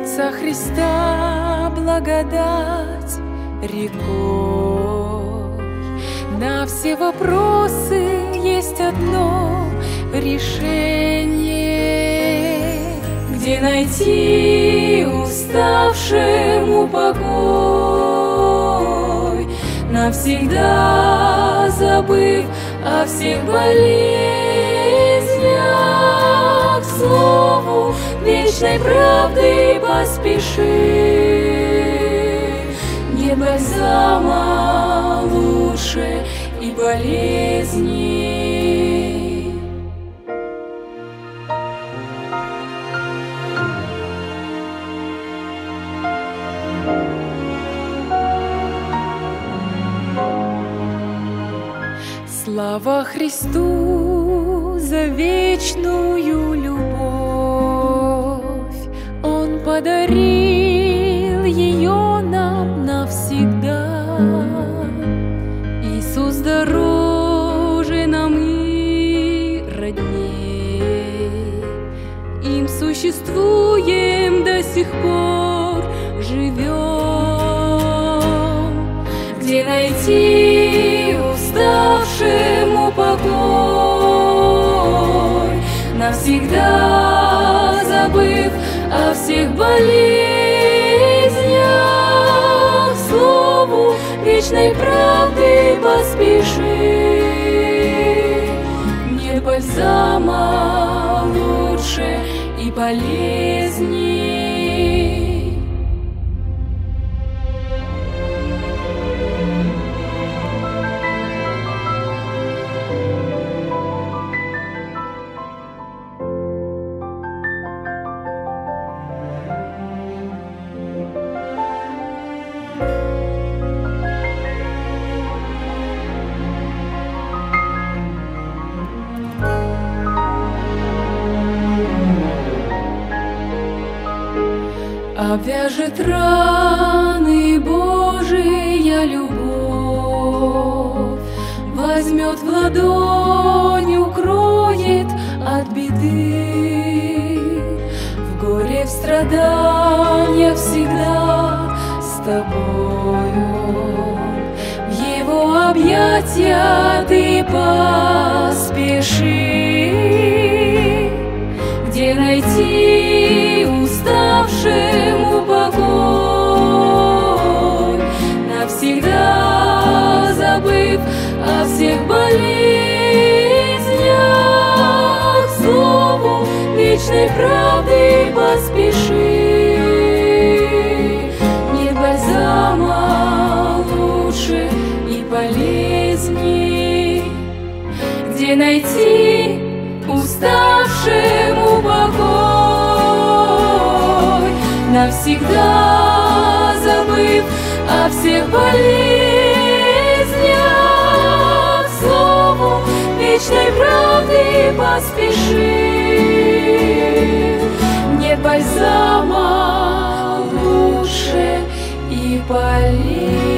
Льется Христа благодать рекой. На все вопросы есть одно решение. Где найти уставшему покой, навсегда забыв о всех болезнях, к слову вечной правды поспеши. Нет бальзама лучше и полезней. Слава Христу за вечную любовь! Он подарил ее нам навсегда. Иисус дороже нам и родней. Им существуем до сих пор, живем. Где найти уставшему покой, навсегда забыв о всех болезнях, к слову вечной правды поспеши. Нет бальзама лучше и полезней. Обвяжет раны Божия любовь, возьмет в ладонь, укроет от беды. В горе, в страданиях всегда с тобою, в его объятия ты поспеши. Где найти уставшему покой, навсегда забыв о всех болезнях, к слову вечной правды поспеши. Нет бальзама лучше и полезней. Где найти уставшему покой, навсегда забыв о всех болезнях, к слову вечной правды поспеши. Нет бальзама лучше и полезней.